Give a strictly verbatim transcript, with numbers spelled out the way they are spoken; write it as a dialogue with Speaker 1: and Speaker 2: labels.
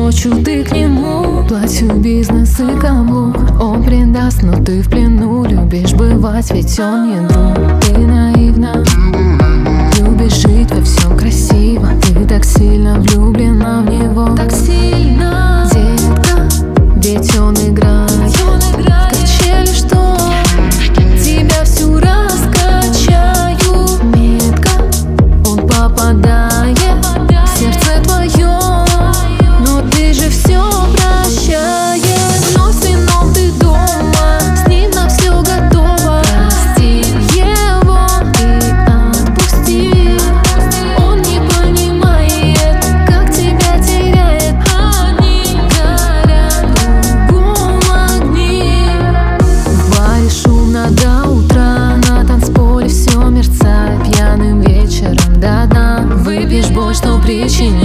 Speaker 1: ночью ты к нему. Платью, бизнес и каблук. Он предаст, но ты в плену. Любишь бывать, ведь он не друг. Ты наивна, любишь жить во всем красиво. Ты так сильно влюблена в него. Так сильно, детка, ведь он играет в качели, что тебя всю раскачаю. Метко он попадает в сердце твое, но ты же все прощаешь. Но с вином ты дома, с ним на все готова. Прости его и отпусти. Он не понимает, как тебя теряет. Они горят кругом огни. В баре шумно до утра, на танцполе все мерцает. Пьяным вечером до дна выпьешь боль, что причиняет.